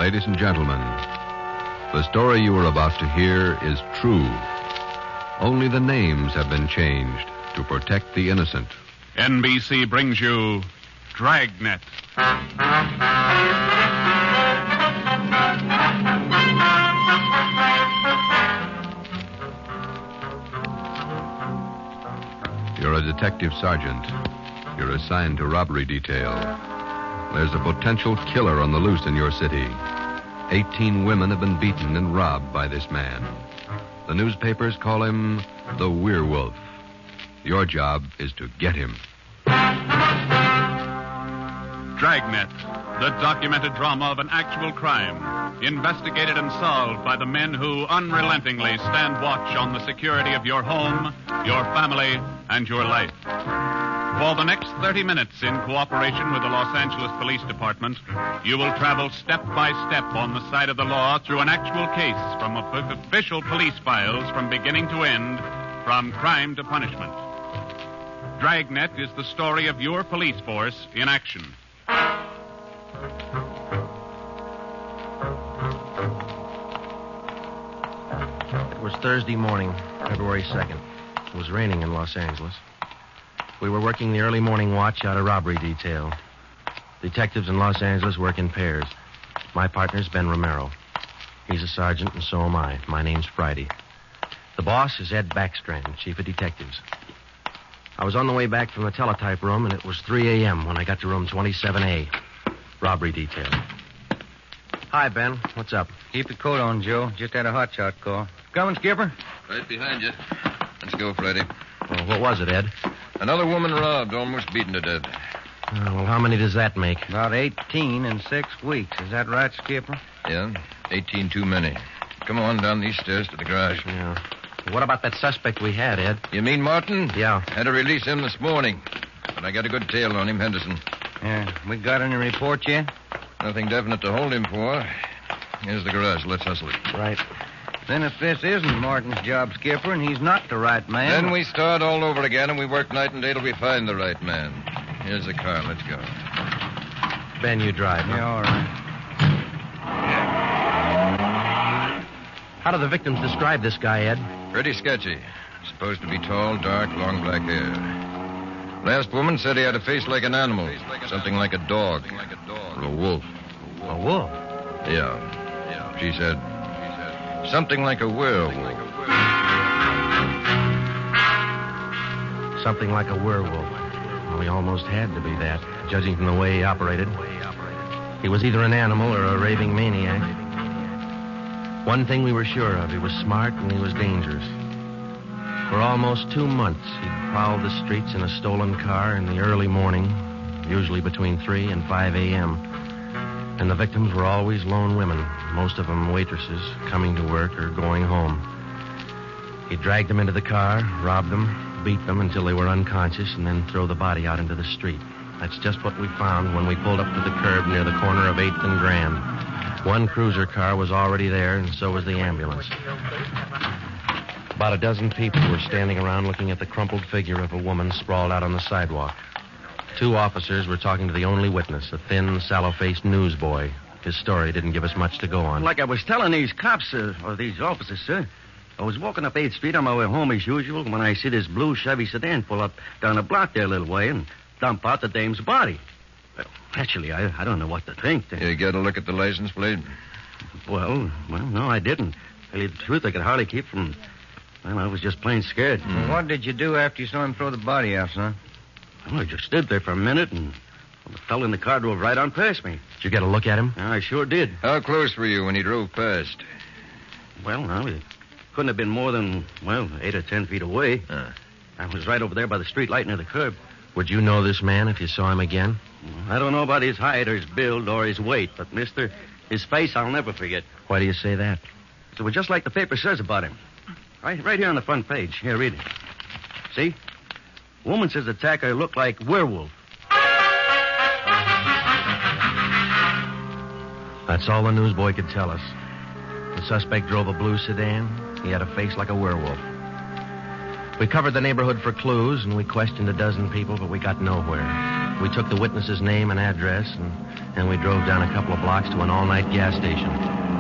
Ladies and gentlemen, the story you are about to hear is true. Only the names have been changed to protect the innocent. NBC brings you Dragnet. You're a detective sergeant. You're assigned to robbery detail. There's a potential killer on the loose in your city. 18 women have been beaten and robbed by this man. The newspapers call him the Werewolf. Your job is to get him. Dragnet, the documented drama of an actual crime, investigated and solved by the men who unrelentingly stand watch on the security of your home, your family, and your life. For the next 30 minutes, in cooperation with the Los Angeles Police Department, you will travel step by step on the side of the law through an actual case from official police files from beginning to end, from crime to punishment. Dragnet is the story of your police force in action. It was Thursday morning, February 2nd. It was raining in Los Angeles. We were working the early morning watch out of robbery detail. Detectives in Los Angeles work in pairs. My partner's Ben Romero. He's a sergeant, and so am I. My name's Friday. The boss is Ed Backstrand, chief of detectives. I was on the way back from the teletype room, and it was 3 a.m. when I got to room 27A, robbery detail. Hi, Ben. What's up? Keep your coat on, Joe. Just had a hotshot call. Coming, Skipper? Right behind you. Let's go, Friday. Well, what was it, Ed? Another woman robbed, almost beaten to death. Well, how many does that make? About 18 in 6 weeks. Is that right, Skipper? Yeah, 18 too many. Come on down these stairs to the garage. Yeah. What about that suspect we had, Ed? You mean Martin? Yeah. Had to release him this morning. But I got a good tail on him, Henderson. Yeah. We got any report yet? Nothing definite to hold him for. Here's the garage. Let's hustle it. Right. Then if this isn't Martin's job, Skipper, and he's not the right man... Then we start all over again, and we work night and day till we find the right man. Here's the car. Let's go. Ben, you drive. Yeah, all right. How do the victims describe this guy, Ed? Pretty sketchy. Supposed to be tall, dark, long black hair. Last woman said he had a face like an animal. Something like a dog. Or a wolf. A wolf? Yeah. She said something like a werewolf. Something like a werewolf. Well, he almost had to be that, judging from the way he operated. He was either an animal or a raving maniac. One thing we were sure of, he was smart and he was dangerous. For almost 2 months, he'd prowled the streets in a stolen car in the early morning, usually between 3 and 5 a.m. And the victims were always lone women, most of them waitresses, coming to work or going home. He dragged them into the car, robbed them, beat them until they were unconscious, and then throw the body out into the street. That's just what we found when we pulled up to the curb near the corner of 8th and Grand. One cruiser car was already there, and so was the ambulance. About a dozen people were standing around looking at the crumpled figure of a woman sprawled out on the sidewalk. 2 officers were talking to the only witness, a thin, sallow-faced newsboy. His story didn't give us much to go on. Like I was telling these cops, or these officers, sir, I was walking up 8th Street on my way home as usual when I see this blue Chevy sedan pull up down the block there a little way and dump out the dame's body. Well, actually, I don't know what to think. You get a look at the license plate? Well, no, I didn't. Tell you the truth, I could hardly keep from... Well, I was just plain scared. What did you do after you saw him throw the body out, son? Well, I just stood there for a minute, and the fellow in the car drove right on past me. Did you get a look at him? I sure did. How close were you when he drove past? Well, no, it couldn't have been more than, 8 or 10 feet away. I was right over there by the street light near the curb. Would you know this man if you saw him again? I don't know about his height or his build or his weight, but, mister, his face I'll never forget. Why do you say that? It was just like the paper says about him. Right here on the front page. Here, read it. See? Woman says the attacker looked like werewolf. That's all the newsboy could tell us. The suspect drove a blue sedan. He had a face like a werewolf. We covered the neighborhood for clues, and we questioned a dozen people, but we got nowhere. We took the witness's name and address, and we drove down a couple of blocks to an all-night gas station.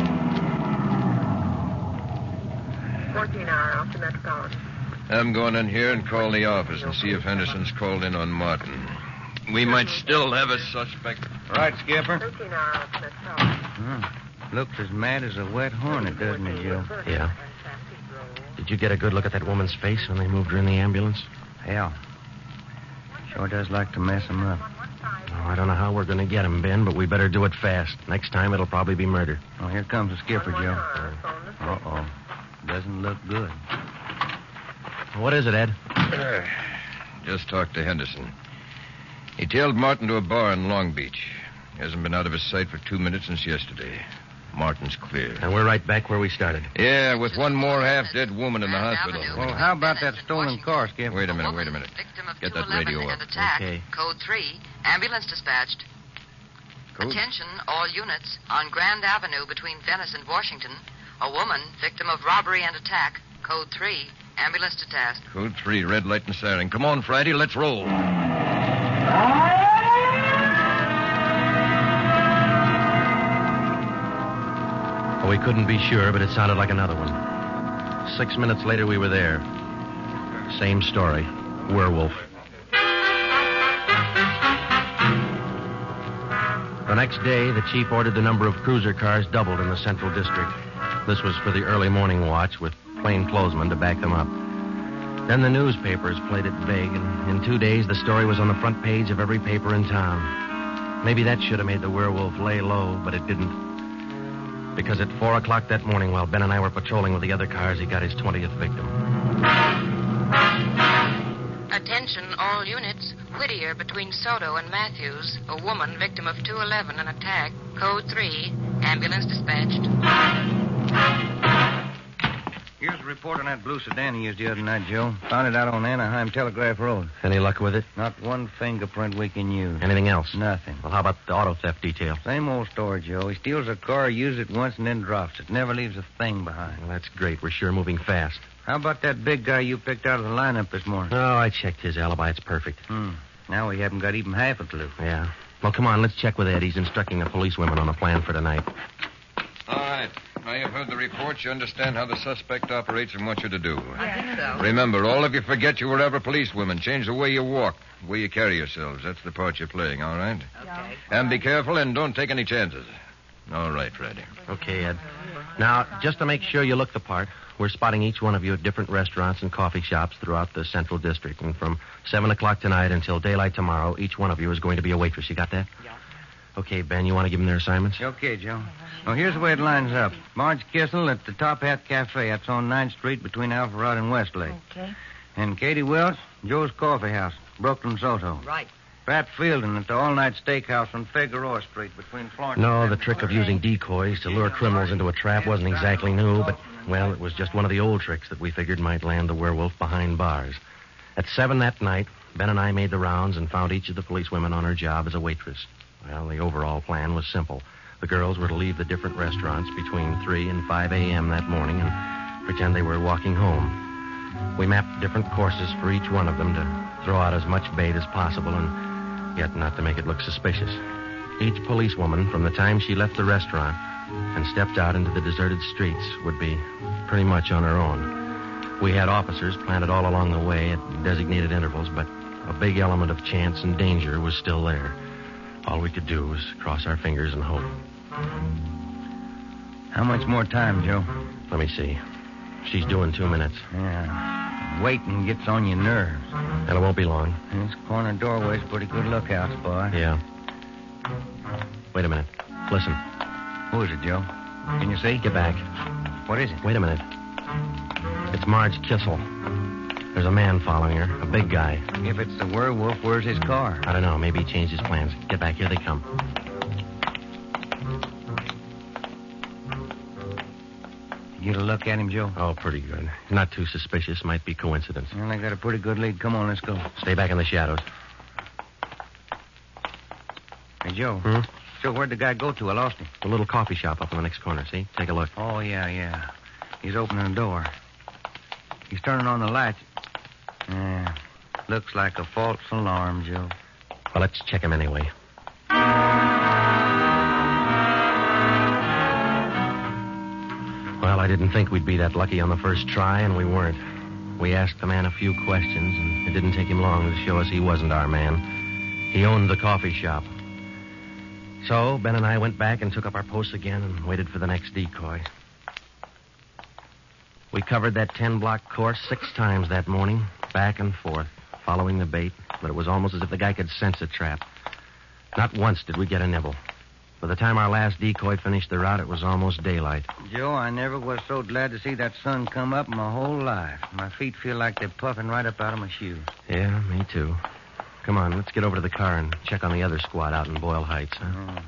14-hour off the Metropolitan. I'm going in here and call the office and see if Henderson's called in on Martin. We might still have a suspect. Right, Skipper. 13-hour off the Metropolitan. Looks as mad as a wet hornet, doesn't it, Joe? Yeah. Did you get a good look at that woman's face when they moved her in the ambulance? Hell. Sure does like to mess him up. Oh, I don't know how we're going to get him, Ben, but we better do it fast. Next time, it'll probably be murder. Oh, here comes the skipper, Joe. Uh-oh. Doesn't look good. What is it, Ed? Just talked to Henderson. He tailed Martin to a bar in Long Beach. He hasn't been out of his sight for 2 minutes since yesterday. Martin's clear. And we're right back where we started. Yeah, with one more half-dead woman in the hospital. Well, how about that stolen car, Skipper? Wait a minute. Get that radio up. Okay. Code 3, ambulance dispatched. Code? Attention, all units. On Grand Avenue between Venice and Washington, a woman, victim of robbery and attack. Code 3, ambulance detached. Code 3, red light and siren. Come on, Friday, let's roll. We couldn't be sure, but it sounded like another one. 6 minutes later, we were there. Same story. Werewolf. The next day, the chief ordered the number of cruiser cars doubled in the Central District. This was for the early morning watch with plainclothesmen to back them up. Then the newspapers played it vague, and in 2 days, the story was on the front page of every paper in town. Maybe that should have made the werewolf lay low, but it didn't. Because at 4 o'clock that morning, while Ben and I were patrolling with the other cars, he got his 20th victim. Attention, all units. Whittier between Soto and Matthews. A woman, victim of 211, an attack. Code 3, ambulance dispatched. Here's a report on that blue sedan he used the other night, Joe. Found it out on Anaheim Telegraph Road. Any luck with it? Not one fingerprint we can use. Anything else? Nothing. Well, how about the auto theft detail? Same old story, Joe. He steals a car, uses it once, and then drops it. Never leaves a thing behind. Well, that's great. We're sure moving fast. How about that big guy you picked out of the lineup this morning? Oh, I checked his alibi. It's perfect. Now we haven't got even half a clue. Yeah. Well, come on. Let's check with Ed. He's instructing the policewomen on a plan for tonight. All right. Now you've heard the report. You understand how the suspect operates and what you're to do. I think so. Remember, all of you forget you were ever policewomen. Change the way you walk, the way you carry yourselves. That's the part you're playing, all right? Okay. And be careful and don't take any chances. All right, Freddy. Okay, Ed. Now, just to make sure you look the part, we're spotting each one of you at different restaurants and coffee shops throughout the Central District. And from 7 o'clock tonight until daylight tomorrow, each one of you is going to be a waitress. You got that? Yeah. Okay, Ben, you want to give them their assignments? Okay, Joe. Well, here's the way it lines up. Marge Kissel at the Top Hat Cafe. That's on 9th Street between Alpharetta and Westlake. Okay. And Katie Welch, Joe's Coffee House, Brooklyn, Soto. Right. Pat Fielding at the All-Night Steakhouse on Figueroa Street between Florence No, and... the trick of using decoys to lure criminals into a trap wasn't exactly new, but, well, it was just one of the old tricks that we figured might land the werewolf behind bars. At 7 that night, Ben and I made the rounds and found each of the policewomen on her job as a waitress. Well, the overall plan was simple. The girls were to leave the different restaurants between 3 and 5 a.m. that morning and pretend they were walking home. We mapped different courses for each one of them to throw out as much bait as possible and yet not to make it look suspicious. Each policewoman, from the time she left the restaurant and stepped out into the deserted streets, would be pretty much on her own. We had officers planted all along the way at designated intervals, but a big element of chance and danger was still there. All we could do was cross our fingers and hope. How much more time, Joe? Let me see. She's due in 2 minutes. Yeah. Waiting gets on your nerves. And it won't be long. This corner doorway's a pretty good lookout spot. Yeah. Wait a minute. Listen. Who is it, Joe? Can you see? Get back. What is it? Wait a minute. It's Marge Kissel. There's a man following her, a big guy. If it's the werewolf, where's his car? I don't know. Maybe he changed his plans. Get back. Here they come. You get a look at him, Joe? Oh, pretty good. Not too suspicious. Might be coincidence. Well, I got a pretty good lead. Come on, let's go. Stay back in the shadows. Hey, Joe. Hmm? So where'd the guy go to? I lost him. The little coffee shop up in the next corner. See? Take a look. Oh, yeah. He's opening the door. He's turning on the lights. Yeah. Looks like a false alarm, Joe. Well, let's check him anyway. Well, I didn't think we'd be that lucky on the first try, and we weren't. We asked the man a few questions, and it didn't take him long to show us he wasn't our man. He owned the coffee shop. So, Ben and I went back and took up our posts again and waited for the next decoy. We covered that 10-block course 6 times that morning, back and forth, following the bait, but it was almost as if the guy could sense a trap. Not once did we get a nibble. By the time our last decoy finished the route, it was almost daylight. Joe, I never was so glad to see that sun come up in my whole life. My feet feel like they're puffing right up out of my shoes. Yeah, me too. Come on, let's get over to the car and check on the other squad out in Boyle Heights, huh?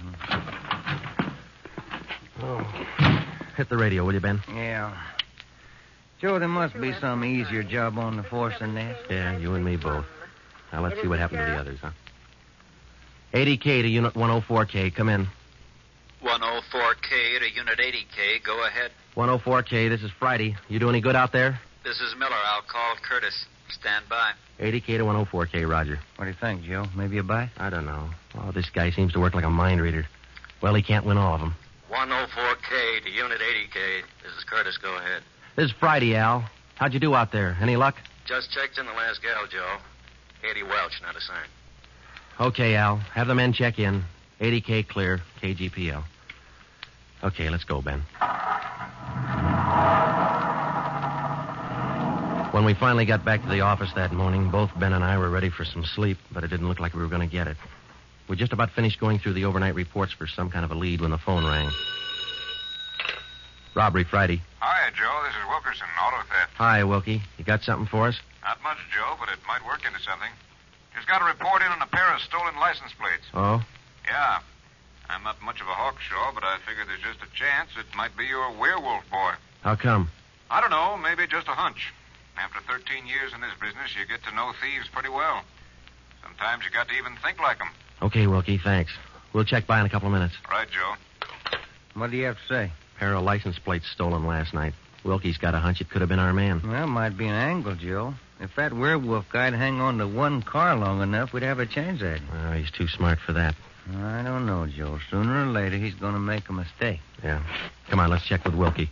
Oh. Hit the radio, will you, Ben? Yeah. Joe, there must be some easier job on the force than this. Yeah, you and me both. Now, let's see what happened to the others, huh? 80K to Unit 104K. Come in. 104K to Unit 80K. Go ahead. 104K, this is Friday. You do any good out there? This is Miller. I'll call Curtis. Stand by. 80K to 104K, Roger. What do you think, Joe? Maybe a bite? I don't know. Oh, this guy seems to work like a mind reader. Well, he can't win all of them. 104K to Unit 80K. This is Curtis. Go ahead. This is Friday, Al. How'd you do out there? Any luck? Just checked in the last gal, Joe. 80 Welch, not a sign. Okay, Al. Have the men check in. 80K clear. KGPL. Okay, let's go, Ben. When we finally got back to the office that morning, both Ben and I were ready for some sleep, but it didn't look like we were going to get it. We just about finished going through the overnight reports for some kind of a lead when the phone rang. Robbery Friday. Hi, Joe. This is Wilkerson, auto theft. Hi, Wilkie. You got something for us? Not much, Joe, but it might work into something. Just got a report in on a pair of stolen license plates. Oh? Yeah. I'm not much of a hawkshaw, but I figure there's just a chance it might be your werewolf boy. How come? I don't know. Maybe just a hunch. After 13 years in this business, you get to know thieves pretty well. Sometimes you got to even think like them. Okay, Wilkie, thanks. We'll check by in a couple of minutes. Right, Joe. What do you have to say? Pair of license plates stolen last night. Wilkie's got a hunch it could have been our man. Well, might be an angle, Joe. If that werewolf guy'd hang on to one car long enough, we'd have a chance at him. Well, he's too smart for that. I don't know, Joe. Sooner or later, he's going to make a mistake. Yeah. Come on, let's check with Wilkie.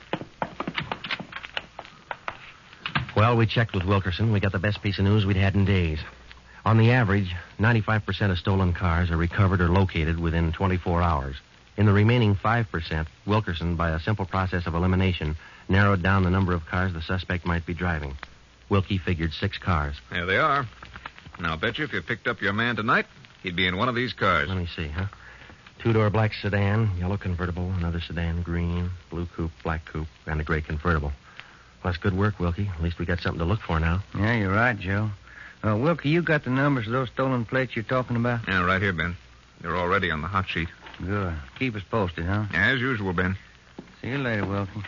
Well, we checked with Wilkerson. We got the best piece of news we'd had in days. On the average, 95% of stolen cars are recovered or located within 24 hours. In the remaining 5%, Wilkerson, by a simple process of elimination, narrowed down the number of cars the suspect might be driving. Wilkie figured 6 cars. There they are. Now, I'll bet you if you picked up your man tonight, he'd be in one of these cars. Let me see, huh? 2-door black sedan, yellow convertible, another sedan, green, blue coupe, black coupe, and a gray convertible. Well, that's good work, Wilkie. At least we got something to look for now. Yeah, you're right, Joe. Wilkie, you got the numbers of those stolen plates you're talking about? Yeah, right here, Ben. They're already on the hot sheet. Good. Keep us posted, huh? As usual, Ben. See you later, Wilkie.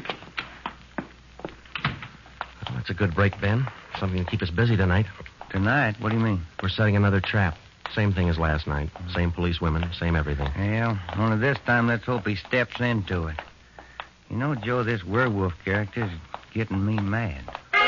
Well, that's a good break, Ben. Something to keep us busy tonight. Tonight? What do you mean? We're setting another trap. Same thing as last night. Same police women, same everything. Well, only this time let's hope he steps into it. You know, Joe, this werewolf character's getting me mad.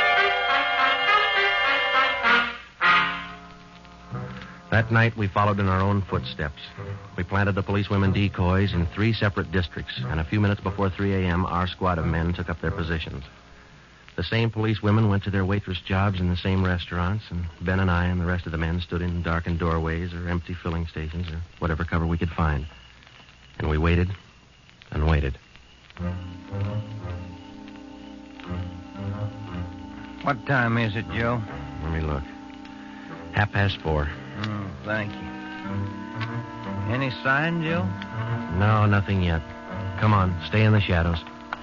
That night, we followed in our own footsteps. We planted the policewomen decoys in 3 separate districts, and a few minutes before 3 a.m., our squad of men took up their positions. The same policewomen went to their waitress jobs in the same restaurants, and Ben and I and the rest of the men stood in darkened doorways or empty filling stations or whatever cover we could find. And we waited and waited. What time is it, Joe? Let me look. 4:30. Thank you. Any sign, Joe? No, nothing yet. Come on, stay in the shadows.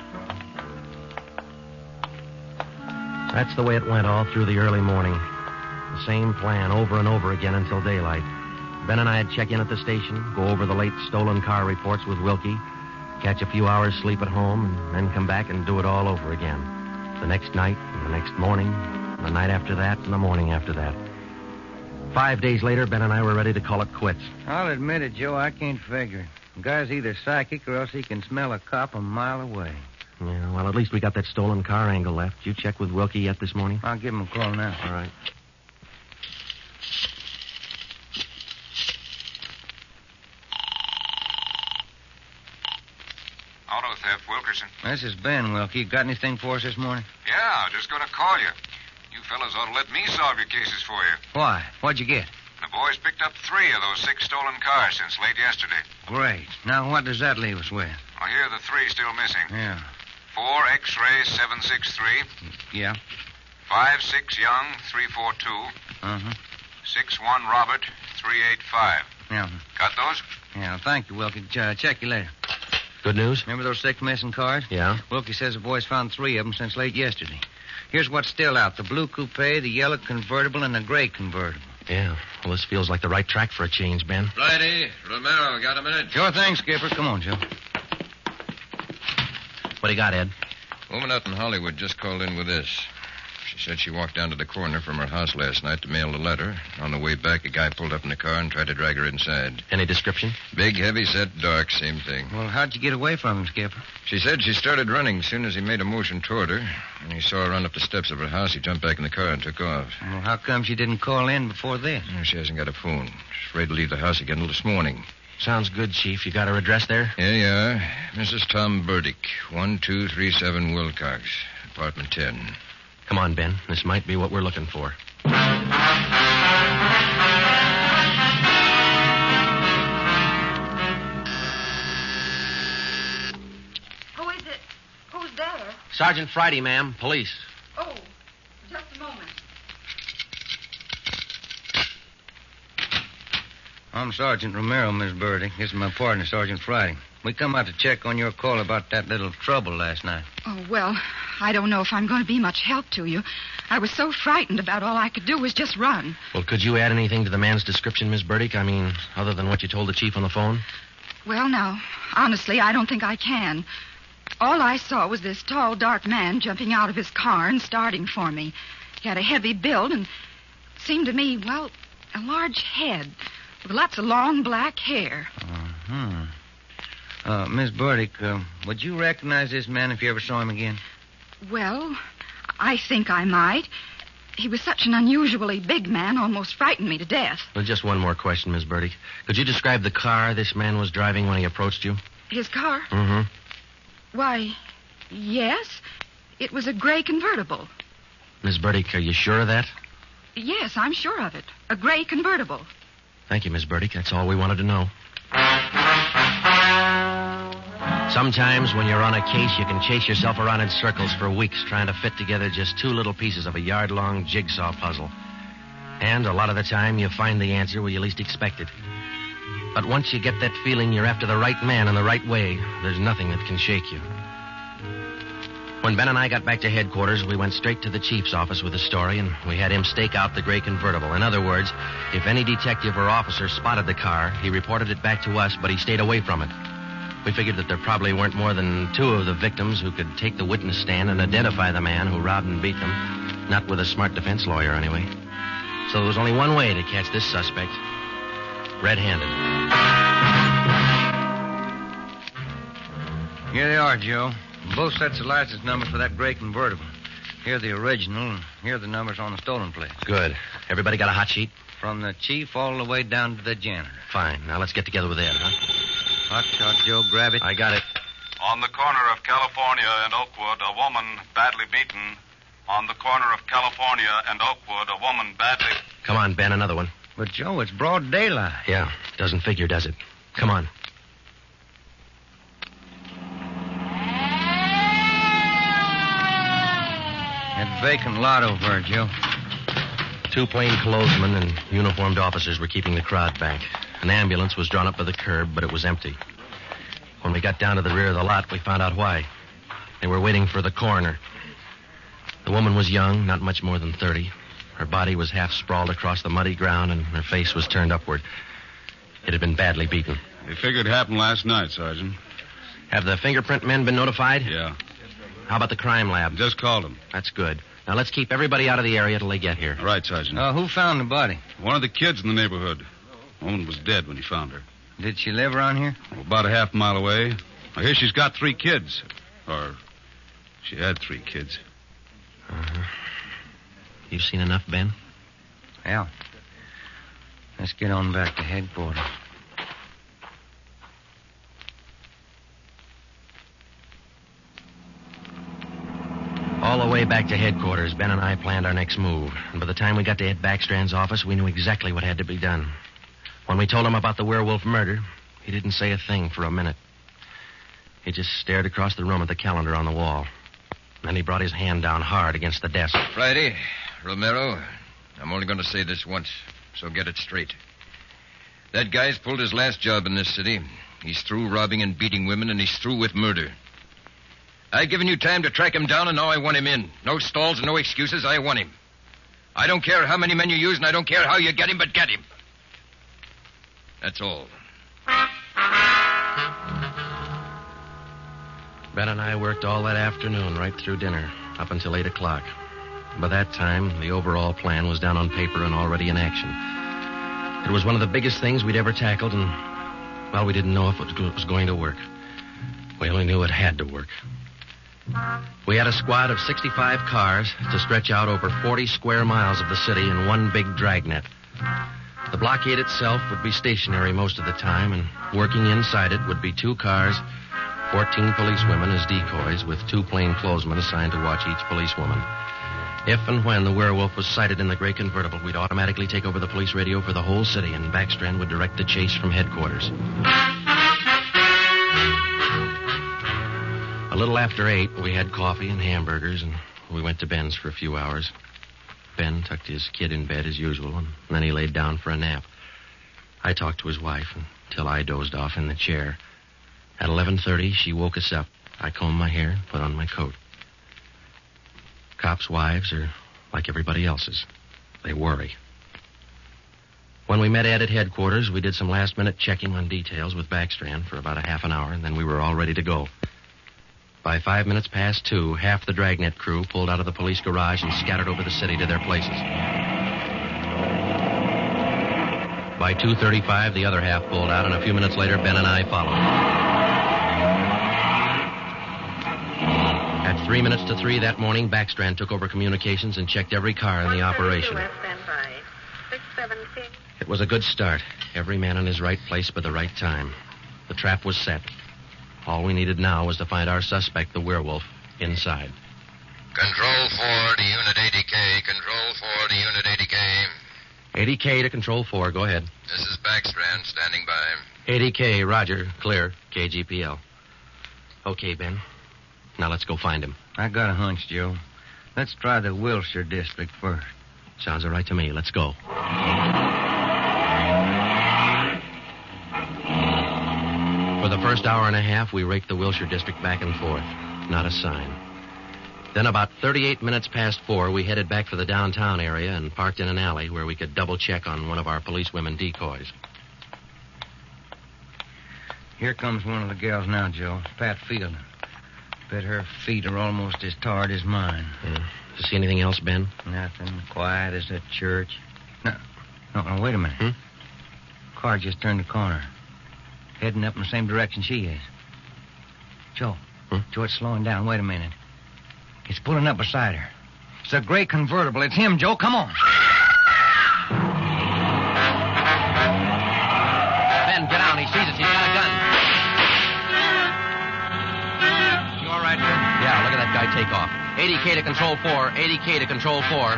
That's the way it went all through the early morning. The same plan over and over again until daylight. Ben and I'd check in at the station, go over the late stolen car reports with Wilkie, catch a few hours sleep at home, and then come back and do it all over again. The next night, and the next morning, and the night after that, and the morning after that. 5 days later, Ben and I were ready to call it quits. I'll admit it, Joe, I can't figure it. The guy's either psychic or else he can smell a cop a mile away. Yeah, well, at least we got that stolen car angle left. You check with Wilkie yet this morning? I'll give him a call now. All right. Hef Wilkerson. This is Ben, Wilkie. Got anything for us this morning? Yeah, just going to call you. You fellas ought to let me solve your cases for you. Why? What'd you get? The boys picked up 3 of those 6 stolen cars since late yesterday. Great. Now, what does that leave us with? Well, here are the 3 still missing. Yeah. 4 X-ray 763. Yeah. 5-6 Young 342. Uh-huh. 6-1 Robert 385. Yeah. Got those? Yeah, thank you, Wilkie. Check you later. Good news? Remember those 6 missing cars? Yeah. Wilkie says the boys found 3 of them since late yesterday. Here's what's still out. The blue coupe, the yellow convertible, and the gray convertible. Yeah. Well, this feels like the right track for a change, Ben. Friday, Romero, got a minute? Sure thing, Skipper. Come on, Joe. What do you got, Ed? Woman out in Hollywood just called in with this. She said she walked down to the corner from her house last night to mail a letter. On the way back, a guy pulled up in the car and tried to drag her inside. Any description? Big, heavy set, dark, same thing. Well, how'd you get away from him, Skipper? She said she started running as soon as he made a motion toward her. When he saw her run up the steps of her house, he jumped back in the car and took off. Well, how come she didn't call in before this? She hasn't got a phone. She's afraid to leave the house again until this morning. Sounds good, Chief. You got her address there? Here you are. Mrs. Tom Burdick, 1237 Wilcox, apartment 10. Come on, Ben. This might be what we're looking for. Who is it? Who's there? Sergeant Friday, ma'am. Police. Oh, just a moment. I'm Sergeant Romero, Miss Burdick. This is my partner, Sergeant Friday. We come out to check on your call about that little trouble last night. Oh, well, I don't know if I'm going to be much help to you. I was so frightened about all I could do was just run. Well, could you add anything to the man's description, Miss Burdick? I mean, other than what you told the chief on the phone? Well, now, honestly, I don't think I can. All I saw was this tall, dark man jumping out of his car and starting for me. He had a heavy build and seemed to me, well, a large head with lots of long black hair. Uh-huh. Miss Burdick, would you recognize this man if you ever saw him again? Well, I think I might. He was such an unusually big man, almost frightened me to death. Well, just one more question, Miss Burdick. Could you describe the car this man was driving when he approached you? His car? Mm-hmm. Why, yes. It was a gray convertible. Miss Burdick, are you sure of that? Yes, I'm sure of it. A gray convertible. Thank you, Miss Burdick. That's all we wanted to know. Sometimes when you're on a case, you can chase yourself around in circles for weeks trying to fit together just 2 little pieces of a yard-long jigsaw puzzle. And a lot of the time, you find the answer where you least expect it. But once you get that feeling you're after the right man in the right way, there's nothing that can shake you. When Ben and I got back to headquarters, we went straight to the chief's office with the story, and we had him stake out the gray convertible. In other words, if any detective or officer spotted the car, he reported it back to us, but he stayed away from it. We figured that there probably weren't more than 2 of the victims who could take the witness stand and identify the man who robbed and beat them. Not with a smart defense lawyer, anyway. So there was only one way to catch this suspect. Red-handed. Here they are, Joe. Both sets of license numbers for that gray convertible. Here the original, and here are the numbers on the stolen plate. Good. Everybody got a hot sheet? From the chief all the way down to the janitor. Fine. Now let's get together with Ed, huh? Hot shot, Joe. Grab it. I got it. On the corner of California and Oakwood, a woman badly beaten. On the corner of California and Oakwood, a woman badly... Come on, Ben, another one. But, Joe, it's broad daylight. Yeah, doesn't figure, does it? Come on. That vacant lot over there, Joe. 2 plainclothesmen and uniformed officers were keeping the crowd back. An ambulance was drawn up by the curb, but it was empty. When we got down to the rear of the lot, we found out why. They were waiting for the coroner. The woman was young, not much more than 30. Her body was half sprawled across the muddy ground, and her face was turned upward. It had been badly beaten. They figured it happened last night, Sergeant. Have the fingerprint men been notified? Yeah. How about the crime lab? Just called them. That's good. Now let's keep everybody out of the area till they get here. All right, Sergeant. Who found the body? One of the kids in the neighborhood. The woman was dead when he found her. Did she live around here? About a half mile away. I hear she's got 3 kids. Or she had 3 kids. Uh-huh. You've seen enough, Ben? Yeah. Let's get on back to headquarters. way back to headquarters, Ben and I planned our next move. And by the time we got to Ed Backstrand's office, we knew exactly what had to be done. When we told him about the werewolf murder, he didn't say a thing for a minute. He just stared across the room at the calendar on the wall. Then he brought his hand down hard against the desk. Friday, Romero, I'm only going to say this once, so get it straight. That guy's pulled his last job in this city. He's through robbing and beating women, and he's through with murder. I've given you time to track him down, and now I want him in. No stalls and no excuses. I want him. I don't care how many men you use, and I don't care how you get him, but get him. That's all. Ben and I worked all that afternoon, right through dinner, up until 8 o'clock. By that time, the overall plan was down on paper and already in action. It was one of the biggest things we'd ever tackled, and, well, we didn't know if it was going to work. We only knew it had to work. We had a squad of 65 cars to stretch out over 40 square miles of the city in one big dragnet. The blockade itself would be stationary most of the time, and working inside it would be 2 cars, 14 policewomen as decoys, with 2 plainclothesmen assigned to watch each policewoman. If and when the werewolf was sighted in the gray convertible, we'd automatically take over the police radio for the whole city, and Backstrand would direct the chase from headquarters. A little after 8, we had coffee and hamburgers, and we went to Ben's for a few hours. Ben tucked his kid in bed as usual, and then he laid down for a nap. I talked to his wife until I dozed off in the chair. At 11:30, she woke us up. I combed my hair, put on my coat. Cops' wives are like everybody else's. They worry. When we met Ed at headquarters, we did some last-minute checking on details with Backstrand for about a half an hour, and then we were all ready to go. By 5 minutes past 2, half the dragnet crew pulled out of the police garage and scattered over the city to their places. By 2:35, the other half pulled out, and a few minutes later, Ben and I followed. At 3 minutes to 3 that morning, Backstrand took over communications and checked every car in the operation. It was a good start. Every man in his right place by the right time. The trap was set. All we needed now was to find our suspect, the werewolf, inside. Control 4 to Unit 80K. Control 4 to Unit 80K. 80K to Control 4. Go ahead. This is Backstrand, standing by. 80K, roger. Clear. KGPL. Okay, Ben. Now let's go find him. I got a hunch, Joe. Let's try the Wilshire district first. Sounds all right to me. Let's go. For the first hour and a half, we raked the Wilshire district back and forth. Not a sign. Then about 38 minutes past 4, we headed back for the downtown area and parked in an alley where we could double-check on one of our policewomen decoys. Here comes one of the gals now, Joe. Pat Field. Bet her feet are almost as tarred as mine. Yeah. Did you see anything else, Ben? Nothing. Quiet as a church. No, wait a minute. Car just turned the corner. Heading up in the same direction she is. Joe. Joe, it's slowing down. Wait a minute. It's pulling up beside her. It's a gray convertible. It's him, Joe. Come on. Ben, get down. He sees us. He's got a gun. You all right, Ben? Yeah, look at that guy take off. 80K to Control 4. 80K to Control 4.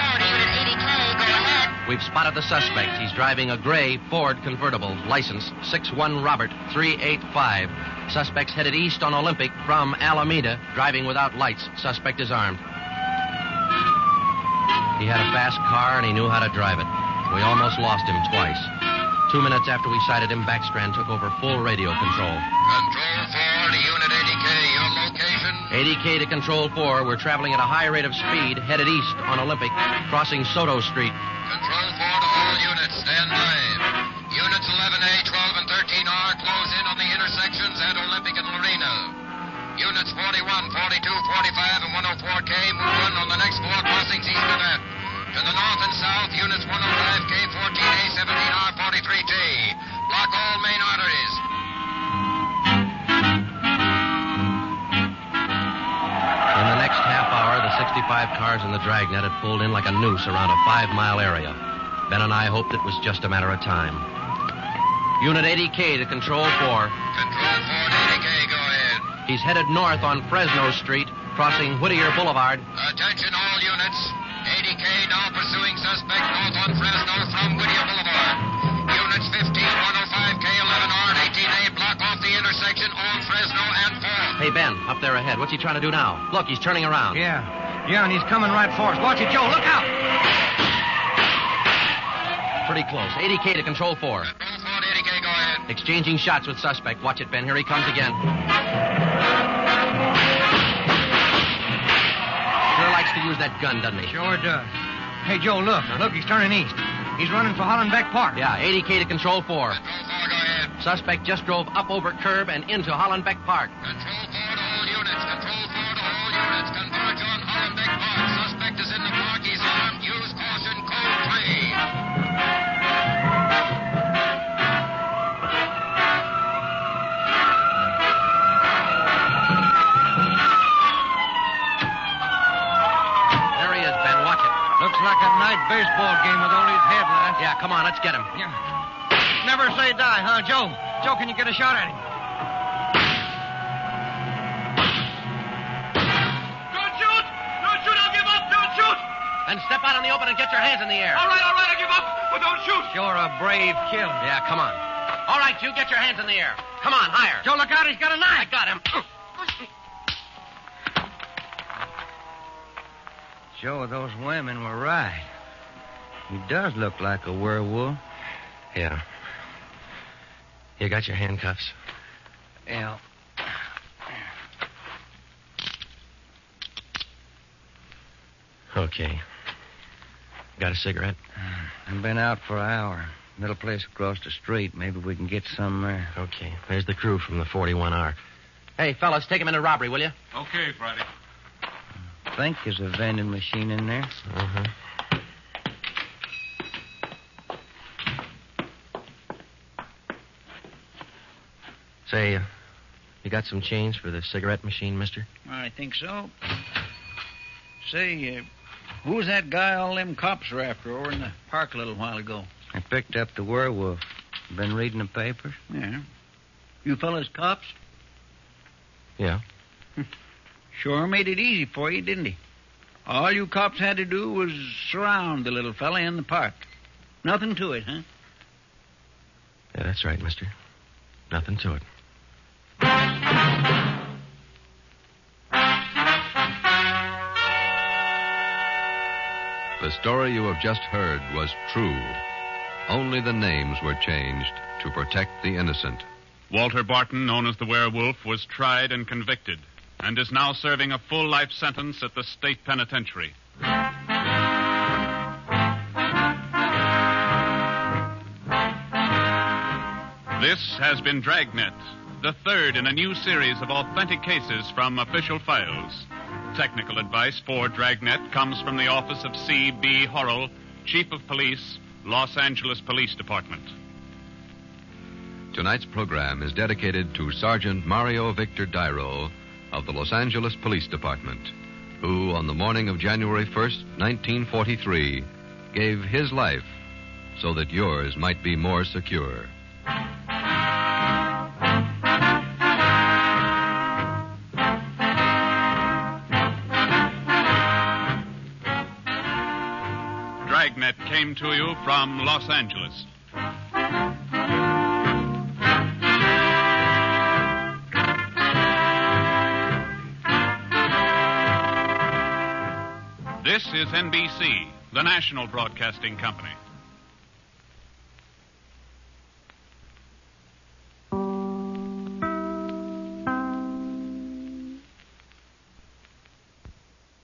We've spotted the suspect. He's driving a gray Ford convertible, license 61 Robert 385. Suspect's headed east on Olympic from Alameda, driving without lights. Suspect is armed. He had a fast car and he knew how to drive it. We almost lost him twice. 2 minutes after we sighted him, Backstrand took over full radio control. Control 4 to Unit 80K. Your location? 80K to Control 4. We're traveling at a high rate of speed, headed east on Olympic, crossing Soto Street. Control 4 to all units. Stand by. Units 11A, 12, and 13R close in on the intersections at Olympic and Lorena. Units 41, 42, 45, and 104K move on the next 4 crossings east of that. To the north and south, units 105K, 14A, 17R, 43T. Block all main arteries. In the next half hour, the 65 cars in the dragnet had pulled in like a noose around a 5-mile area. Ben and I hoped it was just a matter of time. Unit 80K to Control 4. Control 4 to 80K, go ahead. He's headed north on Fresno Street, crossing Whittier Boulevard. Attention all units. 80K now pursuing suspect north on Fresno from Whittier Boulevard. Units 15, 105K, 11R, and 18A block off the intersection on Fresno and 4. Hey, Ben, up there ahead. What's he trying to do now? Look, he's turning around. Yeah, and he's coming right for us. Watch it, Joe. Look out! Pretty close. 80K to control 4. Both 80K, go ahead. Exchanging shots with suspect. Watch it, Ben. Here he comes again. Sure likes to use that gun, doesn't he? Sure does. Hey, Joe, look. Look, he's turning east. He's running for Hollenbeck Park. Yeah, 80K to control 4. Control 4, go ahead. Suspect just drove up over curb and into Hollenbeck Park. Control 4 to all units. Control 4 to all units. Converge on Hollenbeck Park. Suspect is in the park. He's armed. Use caution. Code 3. Looks like a night baseball game with all these headlights. Yeah, come on, let's get him. Yeah. Never say die, huh, Joe? Joe, can you get a shot at him? Don't shoot! Don't shoot! I'll give up! Don't shoot! Then step out in the open and get your hands in the air. All right, I give up, but don't shoot! You're a brave killer. Yeah, come on. All right, you get your hands in the air. Come on, higher. Joe, look out, he's got a knife. I got him. Joe, those women were right. He does look like a werewolf. Yeah. You got your handcuffs? Yeah. Okay. Got a cigarette? I've been out for an hour. Little place across the street. Maybe we can get some there. Okay. There's the crew from the 41R. Hey, fellas, take him into robbery, will you? Okay, Friday. I think there's a vending machine in there. Uh-huh. Say, you got some change for the cigarette machine, mister? I think so. Say, who was that guy all them cops were after over in the park a little while ago? I picked up the werewolf. Been reading the papers? Yeah. You fellas cops? Yeah. Sure made it easy for you, didn't he? All you cops had to do was surround the little fella in the park. Nothing to it, huh? Yeah, that's right, mister. Nothing to it. The story you have just heard was true. Only the names were changed to protect the innocent. Walter Barton, known as the Werewolf, was tried and convicted and is now serving a full life sentence at the state penitentiary. This has been Dragnet, the third in a new series of authentic cases from official files. Technical advice for Dragnet comes from the office of C.B. Horrell, Chief of Police, Los Angeles Police Department. Tonight's program is dedicated to Sergeant Mario Victor Dairo of the Los Angeles Police Department, who, on the morning of January 1st, 1943, gave his life so that yours might be more secure. Dragnet came to you from Los Angeles. This is NBC, the national broadcasting company.